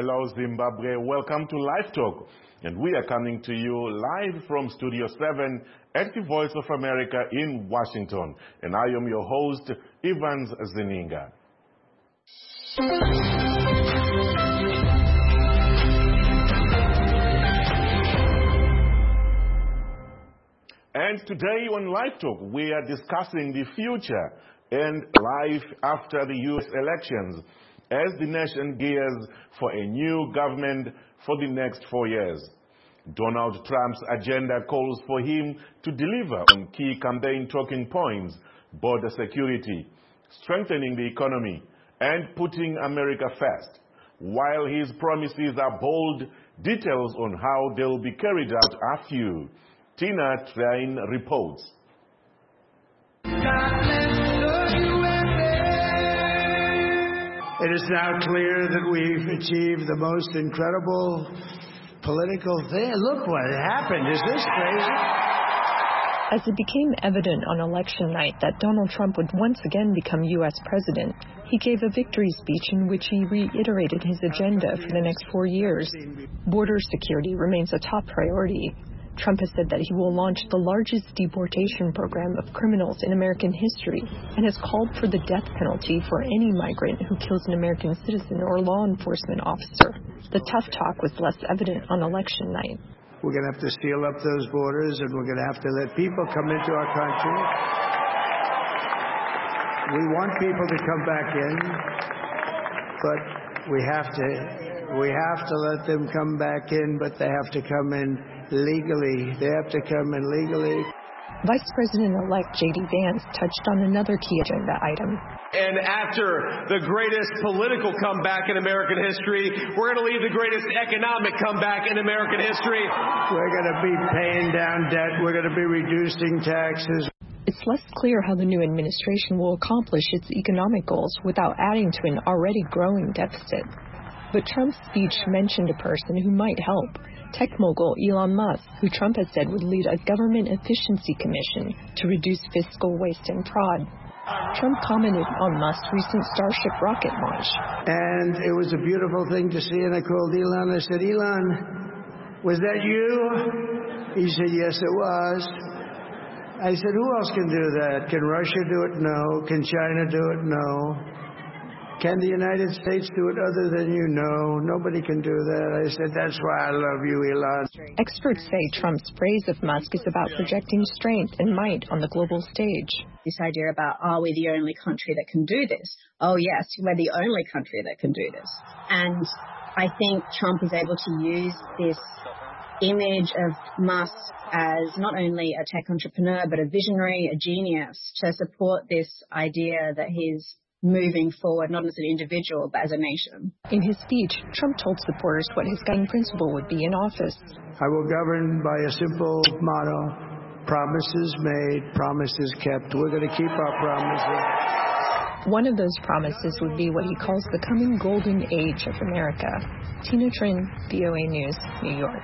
Hello, Zimbabwe. Welcome to Live Talk. And we are coming to you live from Studio 7 at the Voice of America in Washington. And I am your host, Evans Zeninga. And today on Live Talk, we are discussing the future and life after the U.S. elections as the nation gears for a new government for the next 4 years. Donald Trump's agenda calls for him to deliver on key campaign talking points: border security, strengthening the economy, and putting America first. While his promises are bold, details on how they'll be carried out are few. Tina Train reports. It is now clear that we've achieved the most incredible political thing. Look what happened. Is this crazy? As it became evident on election night that Donald Trump would once again become U.S. president, he gave a victory speech in which he reiterated his agenda for the next 4 years. Border security remains a top priority. Trump has said that he will launch the largest deportation program of criminals in American history and has called for the death penalty for any migrant who kills an American citizen or law enforcement officer. The tough talk was less evident on election night. We're going to have to seal up those borders, and we're going to have to let people come into our country. We want people to come back in, but we have to let them come back in, but they have to come in legally. They have to come in legally. Vice President-elect J.D. Vance touched on another key agenda item. And after the greatest political comeback in American history, we're going to lead the greatest economic comeback in American history. We're going to be paying down debt. We're going to be reducing taxes. It's less clear how the new administration will accomplish its economic goals without adding to an already growing deficit. But Trump's speech mentioned a person who might help: tech mogul Elon Musk, who Trump has said would lead a government efficiency commission to reduce fiscal waste and fraud. Trump commented on Musk's recent Starship rocket launch. And it was a beautiful thing to see, and I called Elon. I said, "Elon, was that you?" He said, "Yes, it was." I said, "Who else can do that? Can Russia do it? No. Can China do it? No. Can the United States do it other than you? No. Nobody can do that." I said, "That's why I love you, Elon." Experts say Trump's praise of Musk is about projecting strength and might on the global stage. This idea about, are we the only country that can do this? Oh, yes, we're the only country that can do this. And I think Trump is able to use this image of Musk as not only a tech entrepreneur, but a visionary, a genius, to support this idea that he's moving forward, not as an individual, but as a nation. In his speech, Trump told supporters what his guiding principle would be in office. I will govern by a simple motto: promises made, promises kept. We're going to keep our promises. One of those promises would be what he calls the coming golden age of America. Tina Trin, VOA News, New York.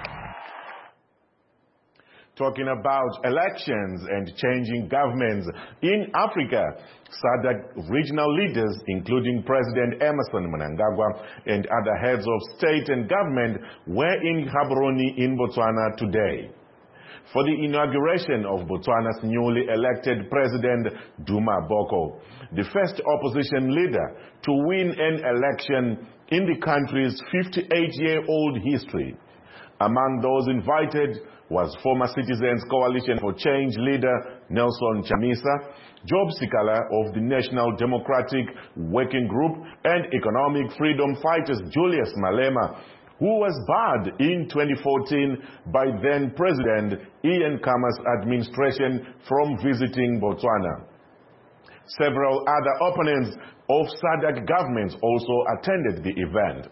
Talking about elections and changing governments in Africa, SADC regional leaders, including President Emmerson Mnangagwa and other heads of state and government, were in Gaborone in Botswana today for the inauguration of Botswana's newly elected President Duma Boko, the first opposition leader to win an election in the country's 58-year-old history. Among those invited was former Citizens Coalition for Change leader Nelson Chamisa, Job Sikala of the National Democratic Working Group, and economic freedom fighters Julius Malema, who was barred in 2014 by then-President Ian Khama's administration from visiting Botswana. Several other opponents of SADC governments also attended the event.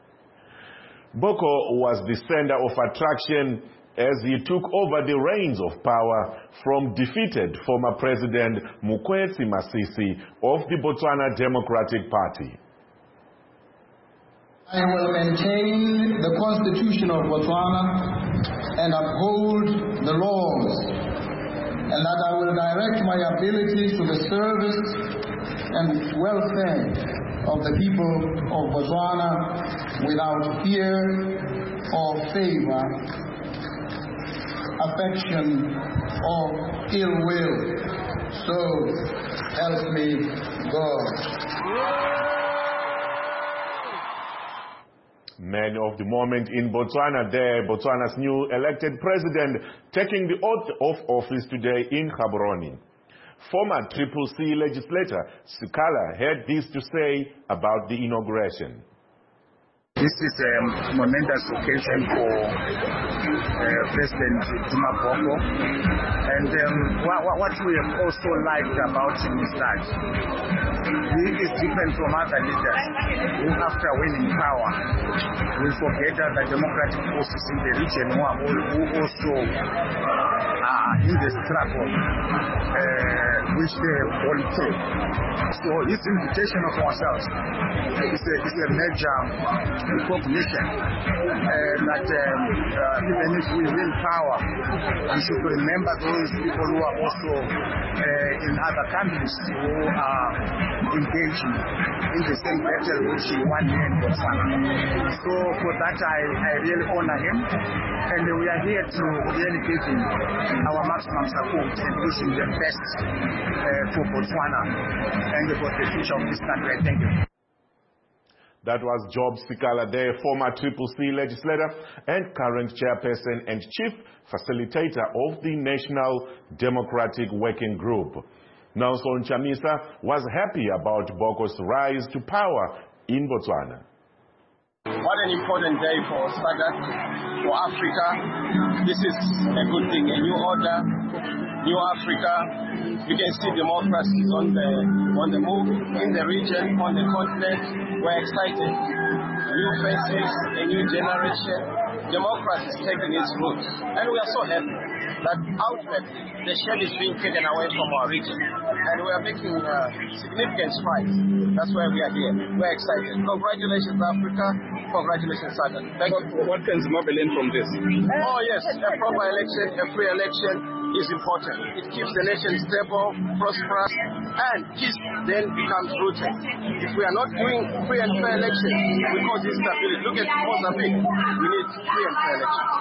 Boko was the center of attraction as he took over the reins of power from defeated former President Mokgweetsi Masisi of the Botswana Democratic Party. I will maintain the Constitution of Botswana and uphold the laws, and that I will direct my abilities to the service and welfare of the people of Botswana without fear or favor, affection or ill will. So help me God. Man of the moment in Botswana there, Botswana's new elected president taking the oath of office today in Gaborone. Former Triple C legislator Sikala had this to say about the inauguration. This is a momentous occasion for President Duma Boko. And what we have also liked about him is that he is different from other leaders who, after winning power, will forget other democratic forces in the region who also are in the struggle which they all through. So his invitation of ourselves is a major recognition that even if we win power, we should remember those people who are also in other countries who are engaging in the same battle which he won here in Botswana. So for that I really honor him, and we are here to really give him our maximum support and wish him the best for Botswana and for the future of this country. Thank you. That was Job Sikala there, former Triple C legislator and current chairperson and chief facilitator of the National Democratic Working Group. Nelson Chamisa was happy about Boko's rise to power in Botswana. What an important day for SADC, for Africa. This is a good thing, a new order, new Africa. You can see democracy is on the move in the region, on the continent. We're excited. New faces, a new generation. Democracy is taking its roots. And we are so happy that outwardly the shade is being taken away from our region. And we are making significant strides. That's why we are here. We're excited. Congratulations, Africa. Congratulations, SADC. Thank you. What can Zimbabwe learn from this? Oh, yes. A proper election, a free election is important. It keeps the nation stable, prosperous, and peace then becomes rooted. If we are not doing free and fair elections, we cause instability. Look at Mozambique. We need free and fair elections.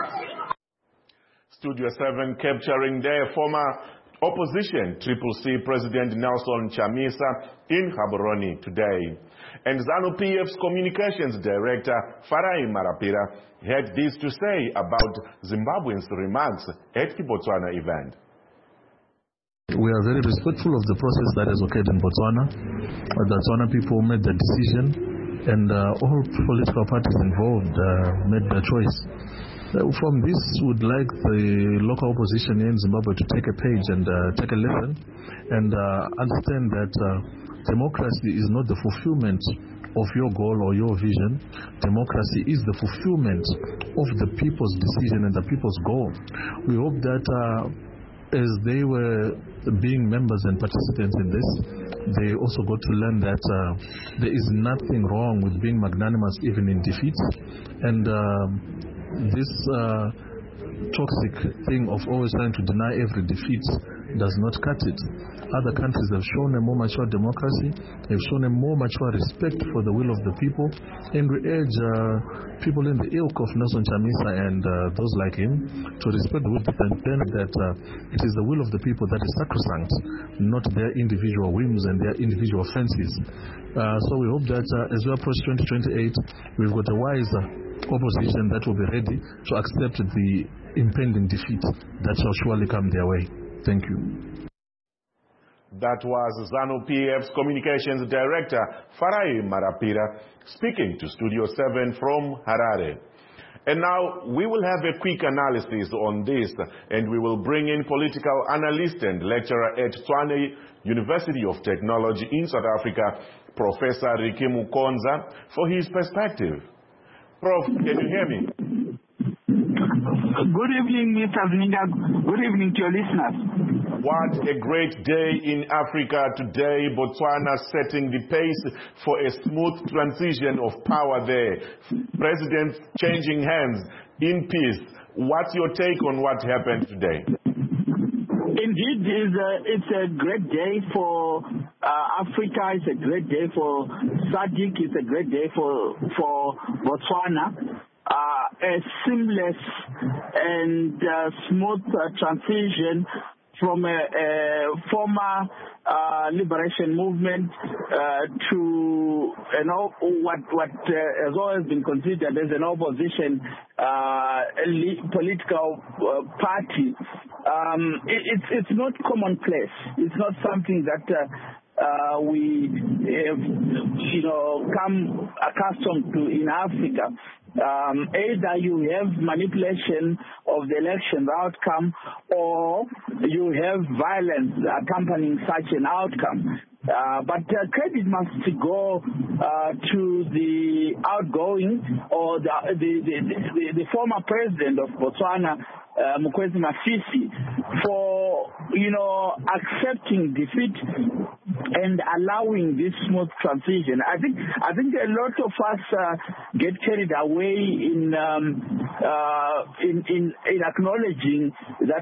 Studio 7 capturing their former opposition Triple C President Nelson Chamisa in Gaborone today. And ZANU-PF's communications director Farai Marapira had this to say about Zimbabweans' remarks at the Botswana event. We are very respectful of the process that has occurred in Botswana. The Botswana people made the decision, and all political parties involved made their choice. From this, would like the local opposition in Zimbabwe to take a page and take a lesson and understand that democracy is not the fulfillment of your goal or your vision. Democracy is the fulfillment of the people's decision and the people's goal. We hope that as they were being members and participants in this, they also got to learn that there is nothing wrong with being magnanimous even in defeat. And this toxic thing of always trying to deny every defeat does not cut it. Other countries have shown a more mature democracy, they've shown a more mature respect for the will of the people, and we urge people in the ilk of Nelson Chamisa and those like him to respect the will of the people, that it is the will of the people that is sacrosanct, not their individual whims and their individual fancies. So we hope that as we approach 2028, we've got a wiser opposition that will be ready to accept the impending defeat that shall surely come their way. Thank you. That was ZANU-PF's communications director Farai Marapira speaking to Studio 7 from Harare. And now we will have a quick analysis on this, and we will bring in political analyst and lecturer at Tshwane University of Technology in South Africa, Professor Ricky Mukonza, for his perspective. Prof, can you hear me? Good evening, Mr. Zninga. Good evening to your listeners. What a great day in Africa today. Botswana setting the pace for a smooth transition of power there. Presidents changing hands in peace. What's your take on what happened today? In Indeed, it's a great day for Africa. It's a great day for SADC. It's a great day for Botswana. A seamless and smooth transition from a former liberation movement to what has always been considered as an opposition political party. It's not commonplace. It's not something that we have, come accustomed to in Africa. Either you have manipulation of the election outcome, or you have violence accompanying such an outcome. But credit must go to the outgoing or the former president of Botswana, Mokgweetsi Masisi, for accepting defeat and allowing this smooth transition. I think a lot of us get carried away in acknowledging that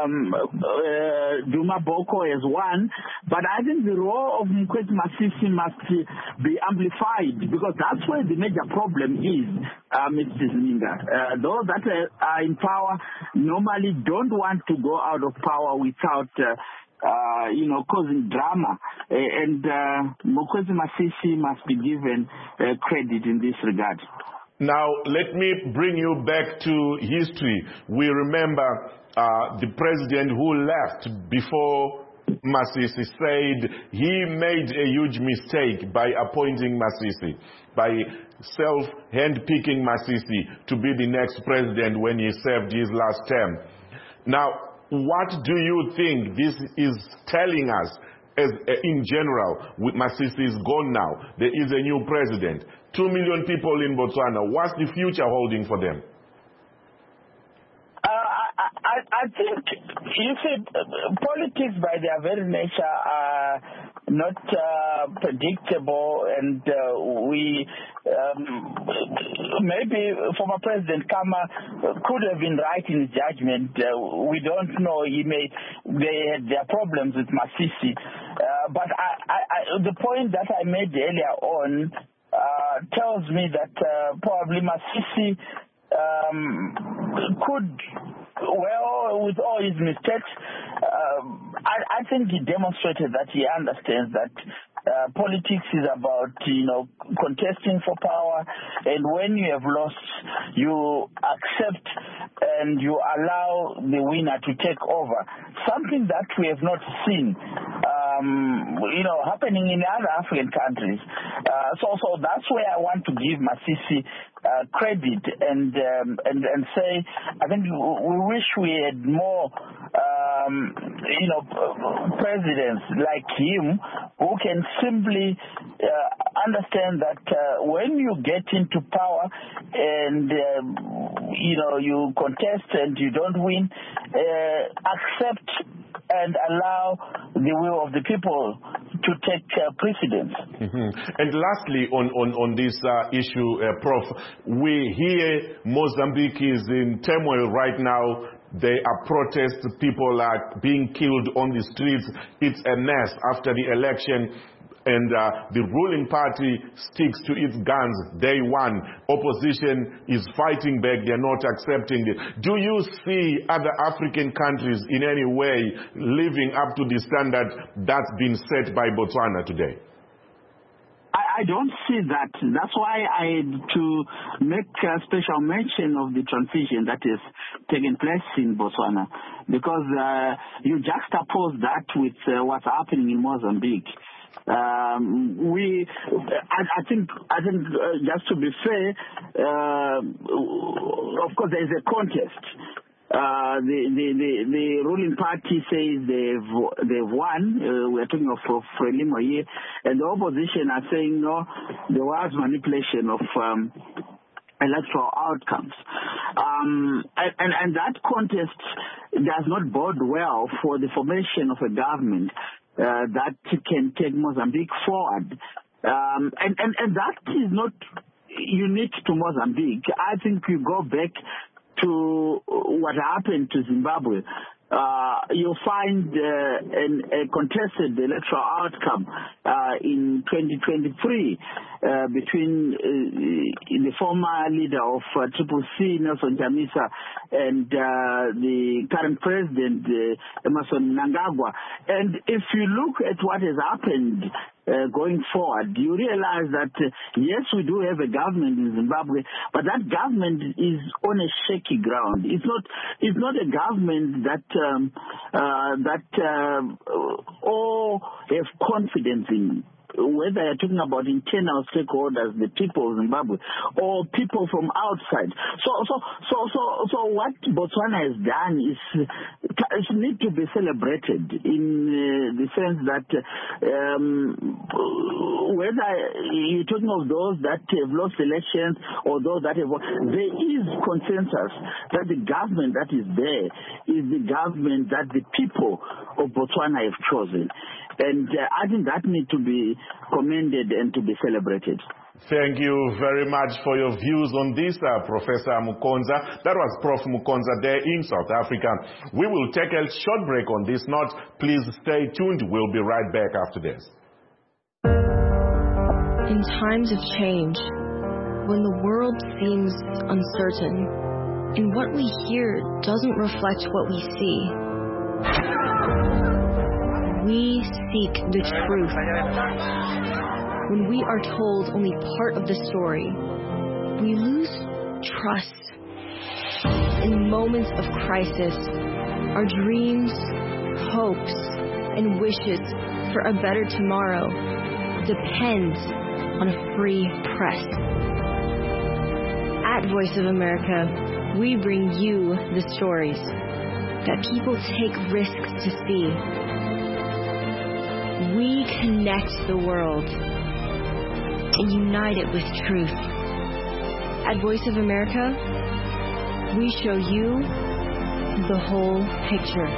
Duma Boko has won, but I think the role of Mokgweetsi Masisi must be amplified, because that's where the major problem is, Mr. Zininga. Those that are in power normally don't want to go out of power without causing drama, and Mokgweetsi Masisi must be given credit in this regard. Now, let me bring you back to history. We remember the president who left before Masisi said he made a huge mistake by appointing Masisi, by handpicking Masisi to be the next president when he served his last term. Now, what do you think this is telling us in general? Masisi is gone now. There is a new president. 2 million people in Botswana. What's the future holding for them? I think, you see, politics by their very nature are not predictable, and maybe former President Kama could have been right in his judgment. We don't know. They had their problems with Masisi. But the point that I made earlier on tells me that probably Masisi could, well, with all his mistakes, I think he demonstrated that he understands that politics is about, contesting for power, and when you have lost, you accept and you allow the winner to take over. Something that we have not seen, happening in other African countries. So that's where I want to give Masisi credit and say, I think we wish we had more, presidents like him who can simply understand that when you get into power and you contest and you don't win, accept and allow the will of the people to take precedence. Mm-hmm. And lastly, on this issue, Prof, we hear Mozambique is in turmoil right now. There are protests, people are being killed on the streets. It's a mess after the election. And the ruling party sticks to its guns day one. Opposition is fighting back. They're not accepting it. Do you see other African countries in any way living up to the standard that's been set by Botswana today? I don't see that. That's why I had to make a special mention of the transition that is taking place in Botswana, because you juxtapose that with what's happening in Mozambique. I think just to be fair, of course there is a contest. The ruling party says they've won. We're talking of Frelimo here, and the opposition are saying no, there was manipulation of electoral outcomes, and that contest does not bode well for the formation of a government that can take Mozambique forward. And that is not unique to Mozambique. I think you go back to what happened to Zimbabwe. you'll find a contested electoral outcome in 2023 between the former leader of Triple C, Nelson Chamisa, and the current president, Emmerson Mnangagwa. And if you look at what has happened going forward, you realize that, yes, we do have a government in Zimbabwe, but that government is on a shaky ground. It's not a government that all have confidence in, whether you're talking about internal stakeholders, the people of Zimbabwe, or people from outside. So what Botswana has done is need to be celebrated in the sense that whether you're talking of those that have lost elections or those that have won, there is consensus that the government that is there is the government that the people of Botswana have chosen. And I think that needs to be commended and to be celebrated. Thank you very much for your views on this, Professor Mukonza. That was Prof. Mukonza there in South Africa. We will take a short break on this note. Please stay tuned. We'll be right back after this. In times of change, when the world seems uncertain, and what we hear doesn't reflect what we see, we seek the truth. When we are told only part of the story, we lose trust. In moments of crisis, our dreams, hopes, and wishes for a better tomorrow depends on a free press. At Voice of America, we bring you the stories that people take risks to see. We connect the world and unite it with truth. At Voice of America, we show you the whole picture.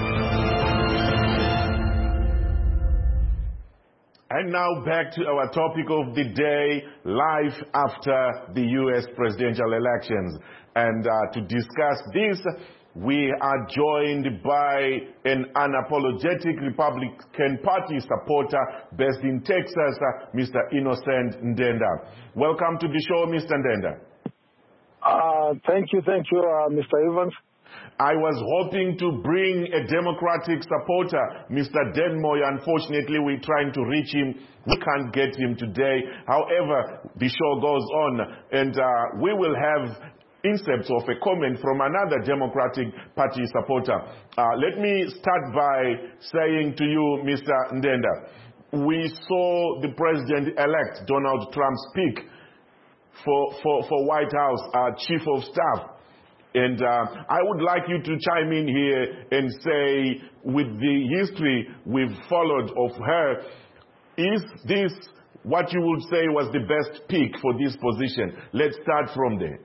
And now back to our topic of the day, life after the U.S. presidential elections. And to discuss this, we are joined by an unapologetic Republican Party supporter based in Texas, Mr. Innocent Ndenda. Welcome to the show, Mr. Ndenda. Thank you, Mr. Evans. I was hoping to bring a Democratic supporter, Mr. Denmoy. Unfortunately, we're trying to reach him. We can't get him today. However, the show goes on, and we will have inserts of a comment from another Democratic Party supporter. Let me start by saying to you, Mr. Ndenda, we saw the President-elect Donald Trump speak for White House Chief of Staff. And I would like you to chime in here and say, with the history we've followed of her, is this what you would say was the best pick for this position? Let's start from there.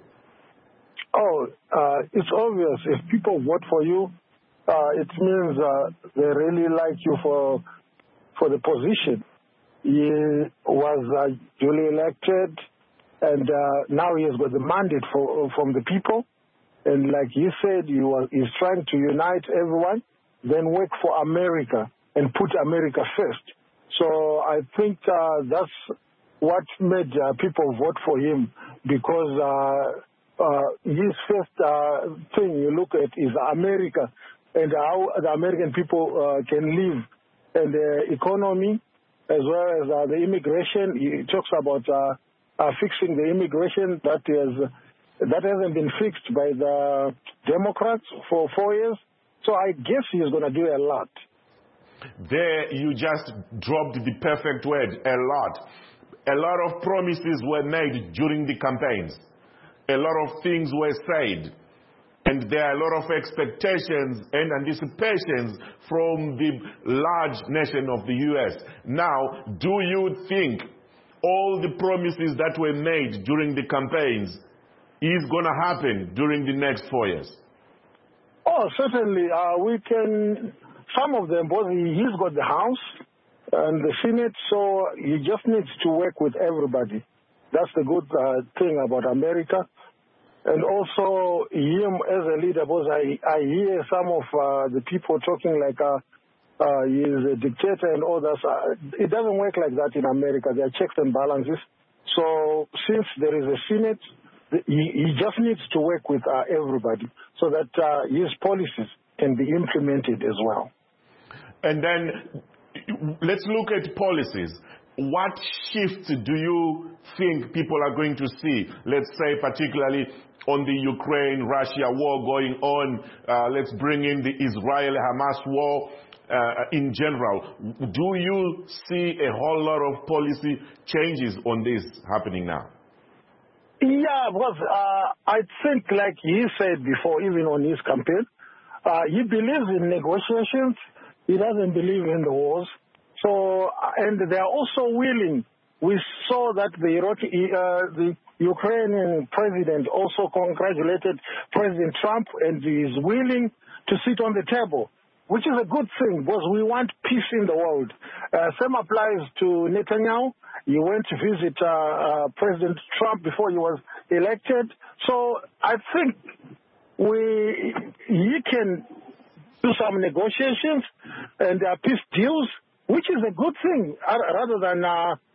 It's obvious. If people vote for you, it means they really like you for the position. He was duly elected, and now he has got the mandate from the people. And like he said, he's trying to unite everyone, then work for America and put America first. So I think that's what made people vote for him, because his first thing you look at is America and how the American people can live, and the economy as well as the immigration. He talks about fixing the immigration that hasn't been fixed by the Democrats for 4 years. So I guess he's going to do a lot. There you just dropped the perfect word, a lot. A lot of promises were made during the campaigns. A lot of things were said. And there are a lot of expectations and anticipations from the large nation of the U.S. Now, do you think all the promises that were made during the campaigns is going to happen during the next 4 years? Certainly. We can, some of them, both he's got the House and the Senate, so he just needs to work with everybody. That's the good thing about America. and also him as a leader, because I hear some of the people talking like he's a dictator and all that. It doesn't work like that in America. There are checks and balances. So since there is a Senate, he just needs to work with everybody so that his policies can be implemented as well. And then let's look at policies. What shifts do you think people are going to see? Let's say particularly on the Ukraine-Russia war going on. Let's bring in the Israel-Hamas war in general. Do you see a whole lot of policy changes on this happening now? Yeah, because I think, like he said before, even on his campaign, he believes in negotiations. He doesn't believe in the wars. So, and they are also willing. We saw that the Ukrainian president also congratulated President Trump, and he is willing to sit on the table, which is a good thing because we want peace in the world. Same applies to Netanyahu. He went to visit President Trump before he was elected. So I think he can do some negotiations and peace deals, which is a good thing, rather than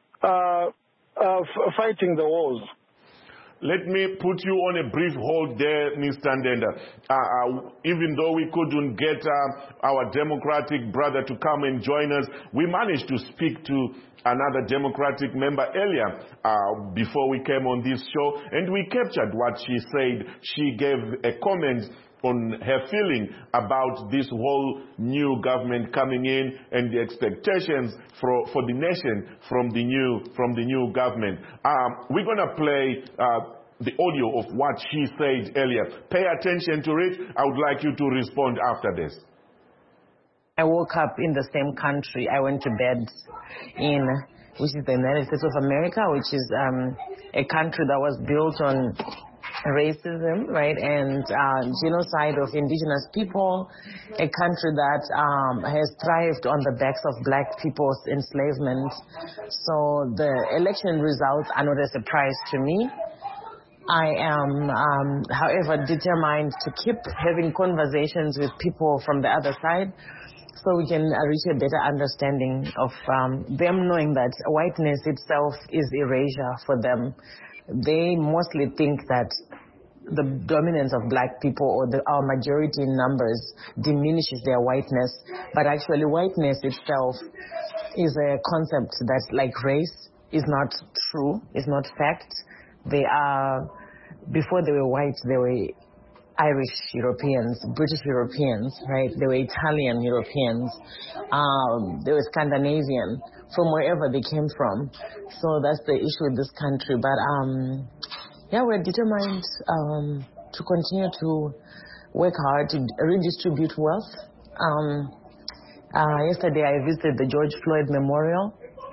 fighting the wars. Let me put you on a brief hold there, Mr. Ndenda. Even though we couldn't get our Democratic brother to come and join us, we managed to speak to another Democratic member earlier before we came on this show, and we captured what she said. She gave a comment on her feeling about this whole new government coming in and the expectations for the nation from the new government. We're going to play the audio of what she said earlier. Pay attention to it. I would like you to respond after this. I woke up in the same country I went to bed in, which is the United States of America, which is a country that was built on racism, right, and genocide of indigenous people, a country that has thrived on the backs of black people's enslavement. So the election results are not a surprise to me. I am, however, determined to keep having conversations with people from the other side so we can reach a better understanding of them knowing that whiteness itself is erasure for them. They mostly think that the dominance of black people or our majority in numbers diminishes their whiteness, but actually whiteness itself is a concept that, like race, is not true, is not fact. They are, before they were white, they were Irish Europeans, British Europeans, right? They were Italian Europeans, they were Scandinavian, from wherever they came from. So that's the issue with this country. But yeah, we're determined to continue to work hard to redistribute wealth. Yesterday I visited the George Floyd Memorial.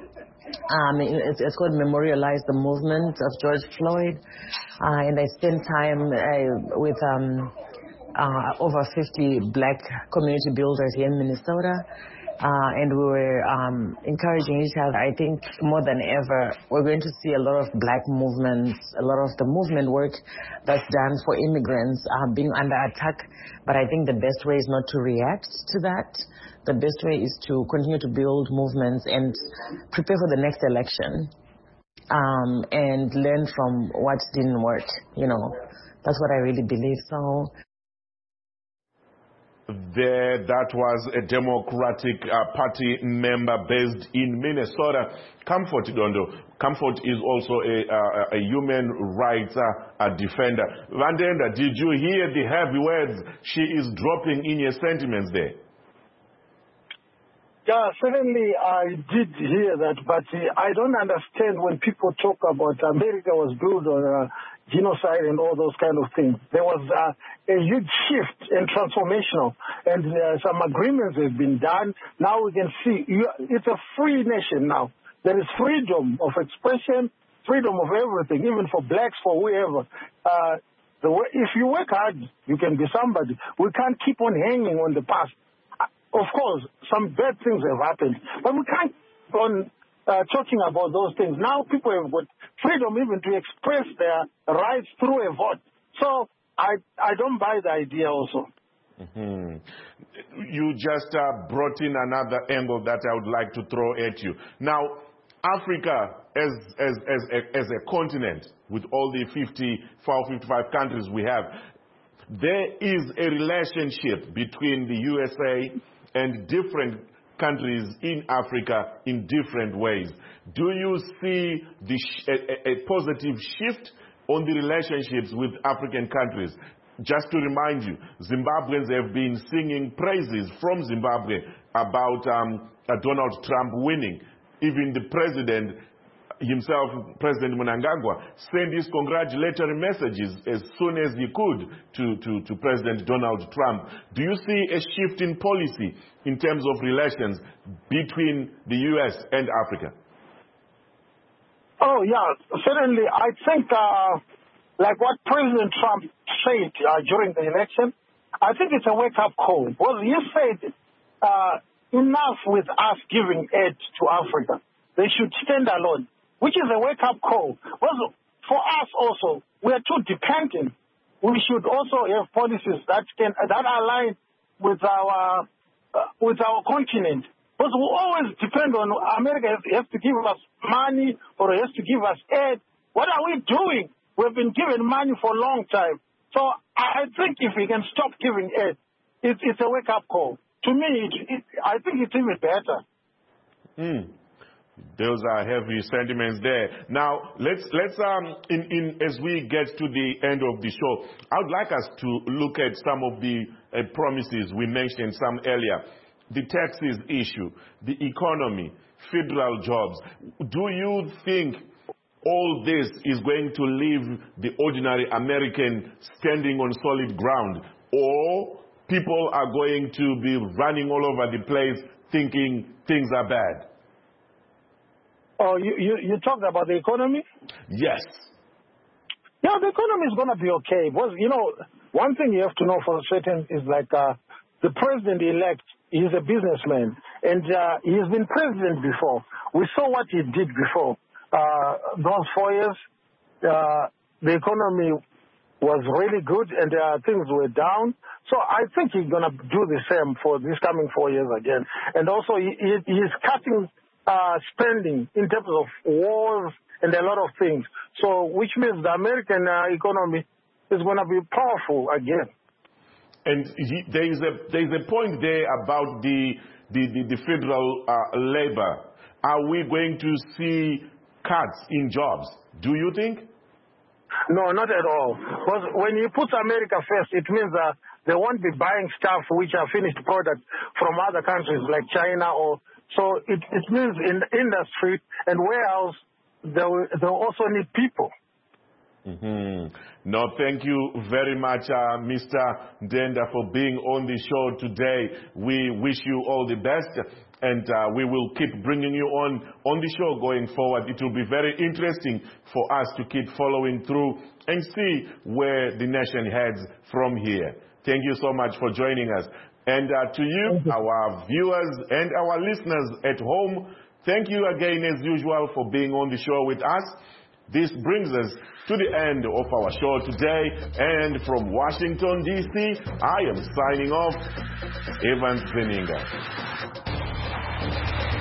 It's called Memorialize the Movement of George Floyd. And I spent time with over 50 black community builders here in Minnesota. And we were encouraging each other. I think more than ever, we're going to see a lot of black movements, a lot of the movement work that's done for immigrants being under attack. But I think the best way is not to react to that. The best way is to continue to build movements and prepare for the next election and learn from what didn't work. You know, that's what I really believe. So. That was a Democratic Party member based in Minnesota, Comfort Dondo. Comfort is also a human rights defender. Vandenda, did you hear the heavy words she is dropping in your sentiments there? Yeah, certainly I did hear that, but I don't understand when people talk about America was built on genocide and all those kind of things. There was a huge shift and transformational, and some agreements have been done. Now we can see it's a free nation now. There is freedom of expression, freedom of everything, even for blacks, for whoever. If you work hard, you can be somebody. We can't keep on hanging on the past. Of course, some bad things have happened, but we can't keep on talking about those things. Now people have got freedom even to express their rights through a vote. So I don't buy the idea also. Mm-hmm. You just brought in another angle that I would like to throw at you. Now, Africa as a continent, with all the 55 countries we have, there is a relationship between the USA and different countries in Africa in different ways. Do you see a positive shift on the relationships with African countries? Just to remind you, Zimbabweans have been singing praises from Zimbabwe about Donald Trump winning. Even the president himself, President Mnangagwa, sent his congratulatory messages as soon as he could to President Donald Trump. Do you see a shift in policy in terms of relations between the U.S. and Africa? Oh, yeah, certainly. I think, like what President Trump said during the election, I think it's a wake-up call. Because he said, enough with us giving aid to Africa. They should stand alone, which is a wake-up call. Well, for us also, we are too dependent. We should also have policies that align with our continent. Because we always depend on America has to give us money or has to give us aid. What are we doing? We've been given money for a long time. So I think if we can stop giving aid, it's a wake-up call. To me, I think it's even better. Those are heavy sentiments there. Now, let's as we get to the end of the show, I would like us to look at some of the promises we mentioned some earlier. The taxes issue, the economy, federal jobs. Do you think all this is going to leave the ordinary American standing on solid ground, or people are going to be running all over the place thinking things are bad? Oh, you talked about the economy? Yes. Yeah, the economy is going to be okay. Because, one thing you have to know for certain is like the president-elect, he's a businessman. And he has been president before. We saw what he did before. Those 4 years, the economy was really good and things were down. So I think he's going to do the same for this coming 4 years again. And also he's cutting spending in terms of wars and a lot of things. So which means the American economy is going to be powerful again. And there is a point there about the federal labor. Are we going to see cuts in jobs? Do you think? No, not at all. Because when you put America first, it means they won't be buying stuff which are finished products from other countries like China or. So it means in the industry and warehouse, they'll also need people. Mm-hmm. No, thank you very much, Mr. Ndenda, for being on the show today. We wish you all the best, and we will keep bringing you on the show going forward. It will be very interesting for us to keep following through and see where the nation heads from here. Thank you so much for joining us. And to you, our viewers and our listeners at home, thank you again as usual for being on the show with us. This brings us to the end of our show today. And from Washington, D.C., I am signing off, Evans Zeninga.